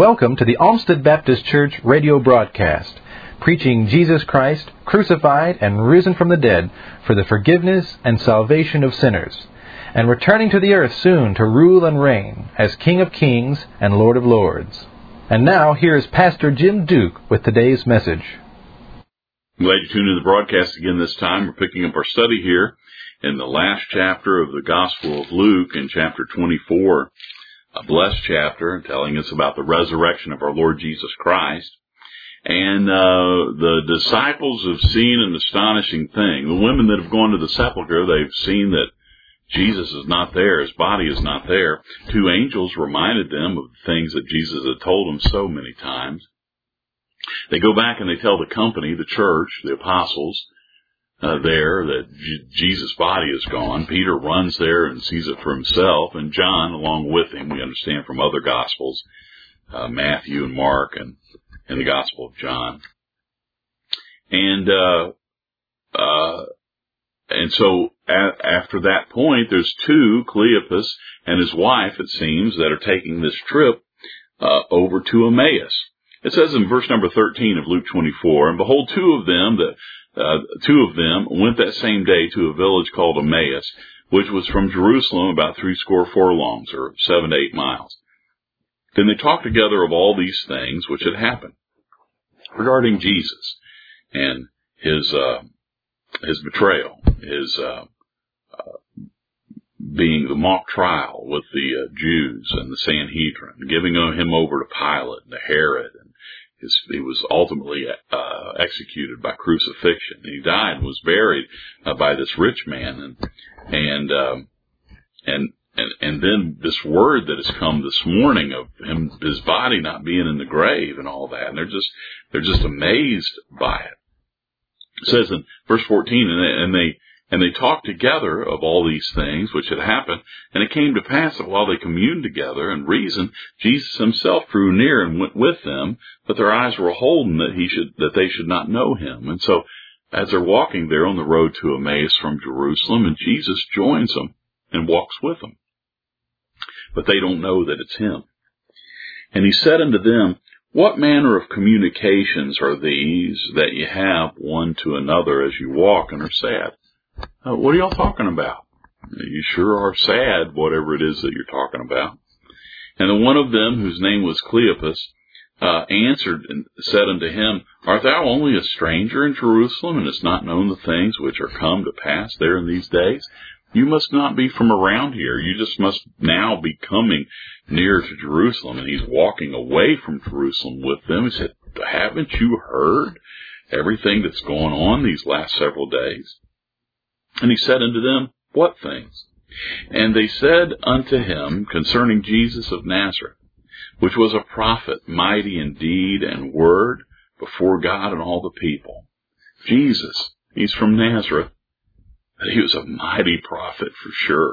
Welcome to the Olmsted Baptist Church radio broadcast, preaching Jesus Christ, crucified and risen from the dead for the forgiveness and salvation of sinners, and returning to the earth soon to rule and reign as King of Kings and Lord of Lords. And now, here is Pastor Jim Duke with today's message. I'm glad you tuned in to the broadcast again this time. We're picking up our study here in the last chapter of the Gospel of Luke in chapter 24. A blessed chapter telling us about the resurrection of our Lord Jesus Christ. And the disciples have seen an astonishing thing. The women that have gone to the sepulchre, they've seen that Jesus is not there. His body is not there. Two angels reminded them of the things that Jesus had told them so many times. They go back and they tell the company, the church, the apostles, there that Jesus' body is gone. Peter runs there and sees it for himself, and John along with him, we understand from other Gospels, Matthew and Mark and the Gospel of John. And so after that point, there's two, Cleopas and his wife, it seems, that are taking this trip over to Emmaus. It says in verse number 13 of Luke 24, and behold, two of them went that same day to a village called Emmaus, which was from Jerusalem about 80 furlongs, or 7 to 8 miles. Then they talked together of all these things which had happened regarding Jesus and his betrayal, his being the mock trial with the Jews and the Sanhedrin, giving him over to Pilate and to Herod, and he was ultimately executed by crucifixion. He died and was buried by this rich man, and then this word that has come this morning of his body not being in the grave and all that, and they're just amazed by it. It says in verse 14, and they talked together of all these things which had happened, and it came to pass that while they communed together and reasoned, Jesus himself drew near and went with them, but their eyes were holden that they should not know him. And so, as they're walking there on the road to Emmaus from Jerusalem, and Jesus joins them and walks with them, but they don't know that it's him. And he said unto them, what manner of communications are these that ye have one to another as you walk and are sad? What are y'all talking about? You sure are sad, whatever it is that you're talking about. And the one of them, whose name was Cleopas, answered and said unto him, art thou only a stranger in Jerusalem, and hast not known the things which are come to pass there in these days? You must not be from around here. You just must now be coming near to Jerusalem. And he's walking away from Jerusalem with them. He said, haven't you heard everything that's going on these last several days? And he said unto them, what things? And they said unto him concerning Jesus of Nazareth, which was a prophet, mighty in deed and word before God and all the people. Jesus, he's from Nazareth, but he was a mighty prophet for sure.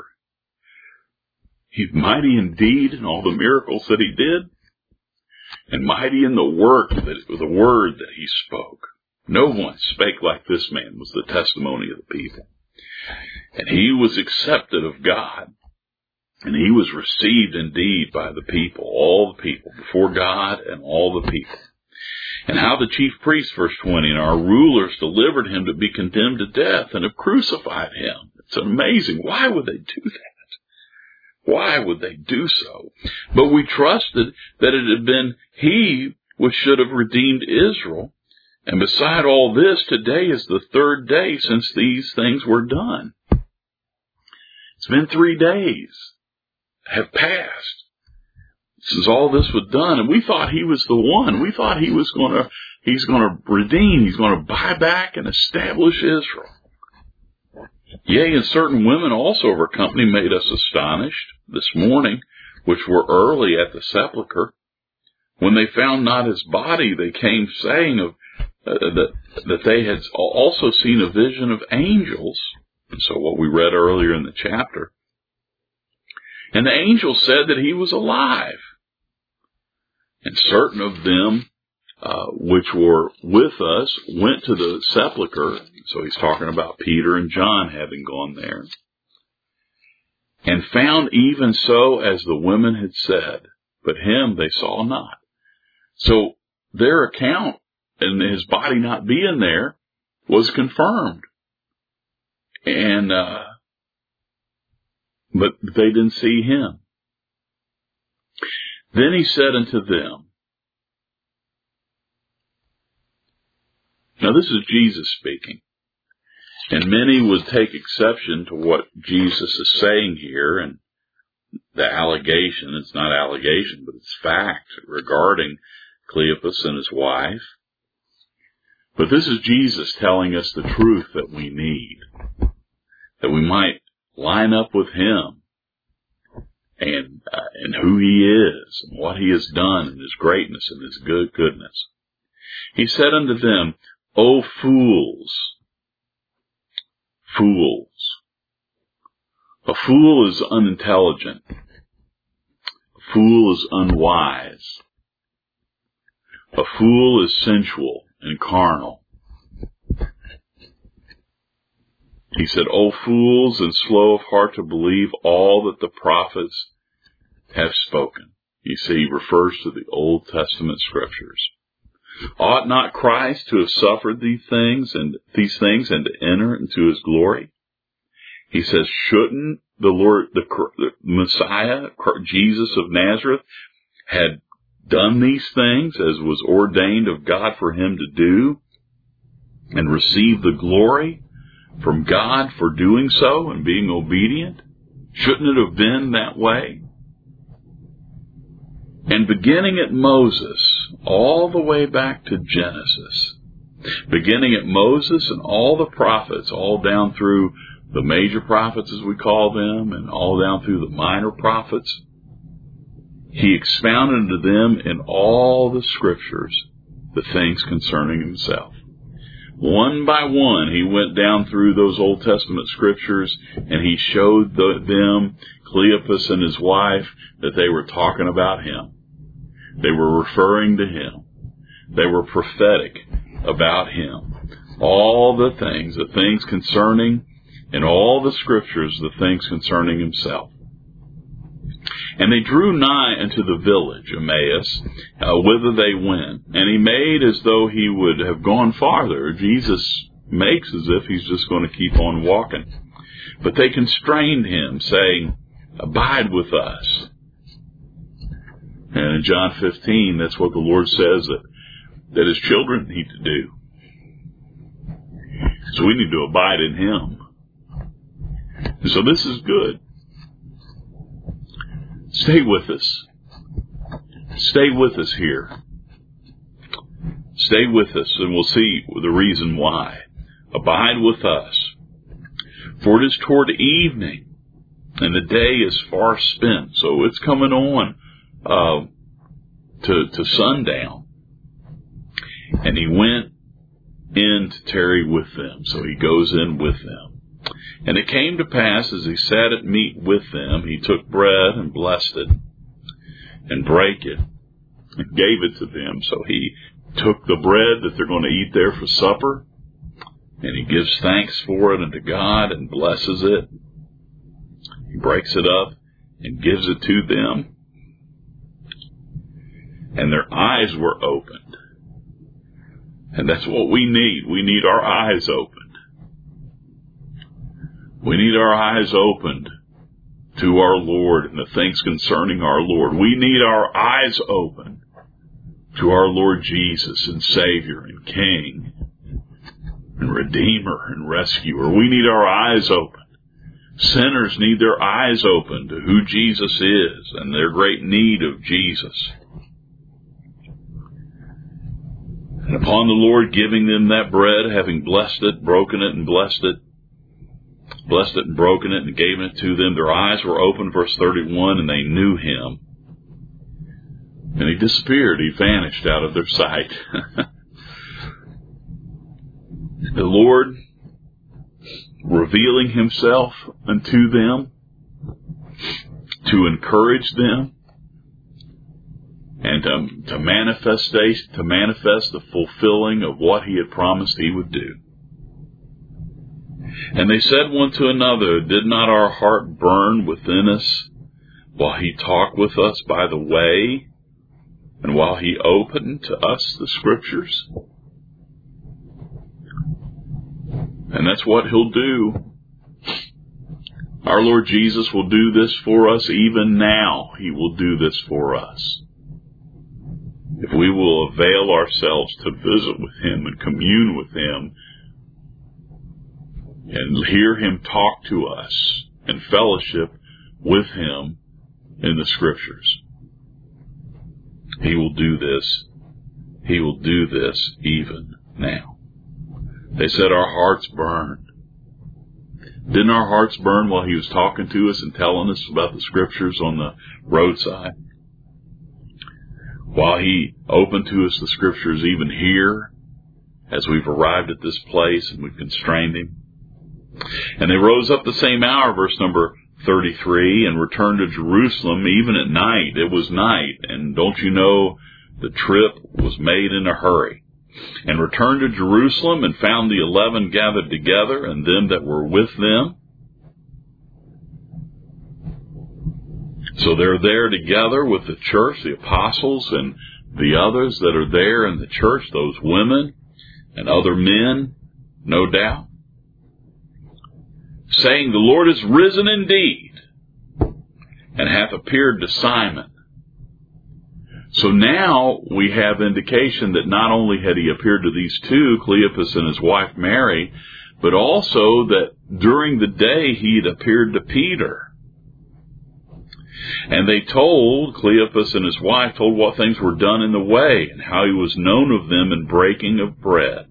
He's mighty in deed in all the miracles that he did, and mighty in the word that he spoke. No one spake like this man, was the testimony of the people. And he was accepted of God, and he was received indeed by the people, all the people, before God and all the people. And how the chief priests, verse 20, and our rulers delivered him to be condemned to death and have crucified him. It's amazing. Why would they do that? Why would they do so? But we trusted that it had been he which should have redeemed Israel. And beside all this, today is the third day since these things were done. It's been 3 days have passed since all this was done, and we thought he was the one. We thought he's going to redeem, he's going to buy back and establish Israel. Yea, and certain women also of our company made us astonished this morning, which were early at the sepulchre. When they found not his body, they came saying that they had also seen a vision of angels. And so what we read earlier in the chapter. And the angel said that he was alive. And certain of them which were with us went to the sepulchre. So he's talking about Peter and John having gone there. And found even so as the women had said, but him they saw not. So their account and his body not being there was confirmed. And, but they didn't see him. Then he said unto them, now this is Jesus speaking, and many would take exception to what Jesus is saying here, and the allegation, it's not allegation, but it's fact regarding Cleopas and his wife. But this is Jesus telling us the truth that we need, that we might line up with him and who he is and what he has done and his greatness and his goodness. He said unto them, O fools, fools. A fool is unintelligent. A fool is unwise. A fool is sensual and carnal. He said, O fools and slow of heart to believe all that the prophets have spoken. You see, he refers to the Old Testament scriptures. Ought not Christ to have suffered these things and to enter into his glory? He says, shouldn't the Lord, the Messiah, Jesus of Nazareth, had done these things as was ordained of God for him to do and receive the glory from God for doing so and being obedient? Shouldn't it have been that way? And beginning at Moses, all the way back to Genesis, beginning at Moses and all the prophets, all down through the major prophets as we call them, and all down through the minor prophets, he expounded to them in all the scriptures the things concerning himself. One by one, he went down through those Old Testament scriptures and he showed them, Cleopas and his wife, that they were talking about him. They were referring to him. They were prophetic about him. All the things concerning, in all the scriptures, the things concerning himself. And they drew nigh unto the village, Emmaus, whither they went. And he made as though he would have gone farther. Jesus makes as if he's just going to keep on walking. But they constrained him, saying, Abide with us. And in John 15, that's what the Lord says that his children need to do. So we need to abide in him. And so this is good. Stay with us. Stay with us here. Stay with us and we'll see the reason why. Abide with us. For it is toward evening and the day is far spent. So it's coming on to sundown. And he went in to tarry with them. So he goes in with them. And it came to pass, as he sat at meat with them, he took bread and blessed it, and brake it, and gave it to them. So he took the bread that they're going to eat there for supper, and he gives thanks for it unto God, and blesses it. He breaks it up, and gives it to them. And their eyes were opened. And that's what we need. We need our eyes opened. We need our eyes opened to our Lord and the things concerning our Lord. We need our eyes opened to our Lord Jesus and Savior and King and Redeemer and Rescuer. We need our eyes opened. Sinners need their eyes opened to who Jesus is and their great need of Jesus. And upon the Lord giving them that bread, having blessed it, broken it, and blessed it and broken it and gave it to them, their eyes were opened, verse 31, and they knew him. And he disappeared. He vanished out of their sight. The Lord revealing himself unto them to encourage them and to manifest the fulfilling of what he had promised he would do. And they said one to another, Did not our heart burn within us while he talked with us by the way, And while He opened to us the Scriptures, and that's what He'll do. Our Lord Jesus will do this for us even now. He will do this for us. If we will avail ourselves to visit with Him and commune with Him and hear Him talk to us and fellowship with Him in the Scriptures. He will do this. He will do this even now. They said our hearts burned. Didn't our hearts burn while He was talking to us and telling us about the Scriptures on the roadside? While He opened to us the Scriptures even here, as we've arrived at this place and we've constrained Him. And they rose up the same hour, verse number 33, and returned to Jerusalem even at night. It was night, and don't you know the trip was made in a hurry. And returned to Jerusalem and found the 11 gathered together and them that were with them. So they're there together with the church, the apostles and the others that are there in the church, those women and other men, no doubt, saying, the Lord is risen indeed and hath appeared to Simon. So now we have indication that not only had He appeared to these two, Cleopas and his wife Mary, but also that during the day He had appeared to Peter. And they told, Cleopas and his wife told what things were done in the way and how He was known of them in breaking of bread.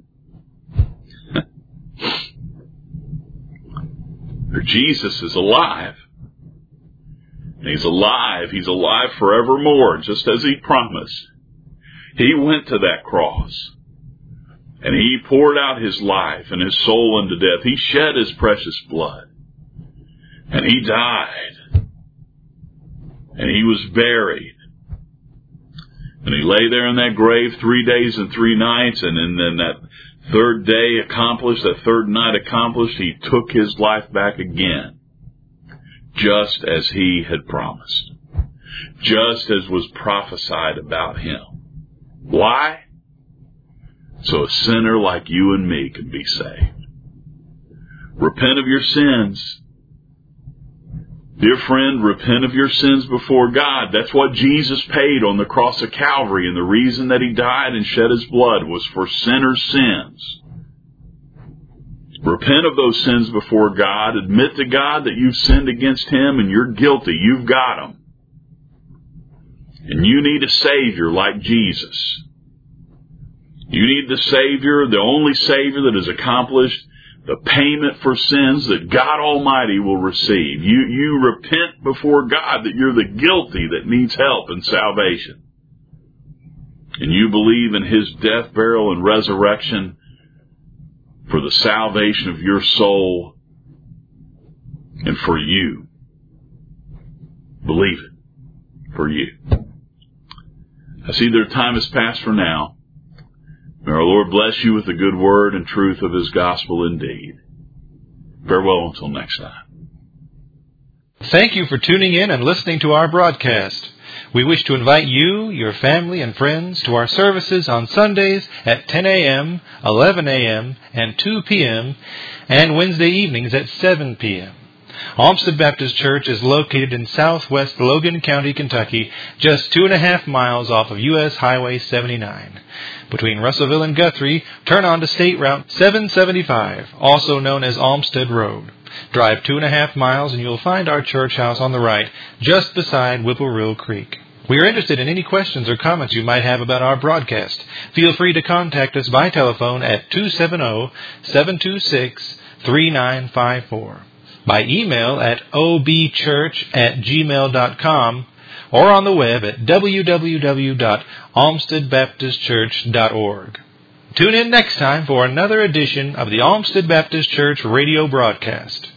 Jesus is alive. He's alive. He's alive forevermore, just as He promised. He went to that cross, and He poured out His life and His soul unto death. He shed His precious blood, and He died, and He was buried. And He lay there in that grave 3 days and 3 nights, and then that third day accomplished, that third night accomplished, He took His life back again. Just as He had promised. Just as was prophesied about Him. Why? So a sinner like you and me can be saved. Repent of your sins. Dear friend, repent of your sins before God. That's what Jesus paid on the cross of Calvary, and the reason that He died and shed His blood was for sinners' sins. Repent of those sins before God. Admit to God that you've sinned against Him and you're guilty. You've got Him. And you need a Savior like Jesus. You need the Savior, the only Savior that has accomplished the payment for sins that God Almighty will receive. You repent before God that you're the guilty that needs help and salvation. And you believe in His death, burial, and resurrection for the salvation of your soul and for you. Believe it. For you. I see their time has passed for now. May our Lord bless you with the good word and truth of His gospel indeed. Farewell until next time. Thank you for tuning in and listening to our broadcast. We wish to invite you, your family, and friends to our services on Sundays at 10 a.m., 11 a.m., and 2 p.m., and Wednesday evenings at 7 p.m. Olmsted Baptist Church is located in southwest Logan County, Kentucky, just 2.5 miles off of U.S. Highway 79. Between Russellville and Guthrie, turn on to State Route 775, also known as Olmsted Road. Drive 2.5 miles and you'll find our church house on the right, just beside Whipple Creek. We are interested in any questions or comments you might have about our broadcast. Feel free to contact us by telephone at 270-726-3954, by email at obchurch@gmail.com, or on the web at www.olmstedbaptistchurch.org. Tune in next time for another edition of the Olmsted Baptist Church radio broadcast.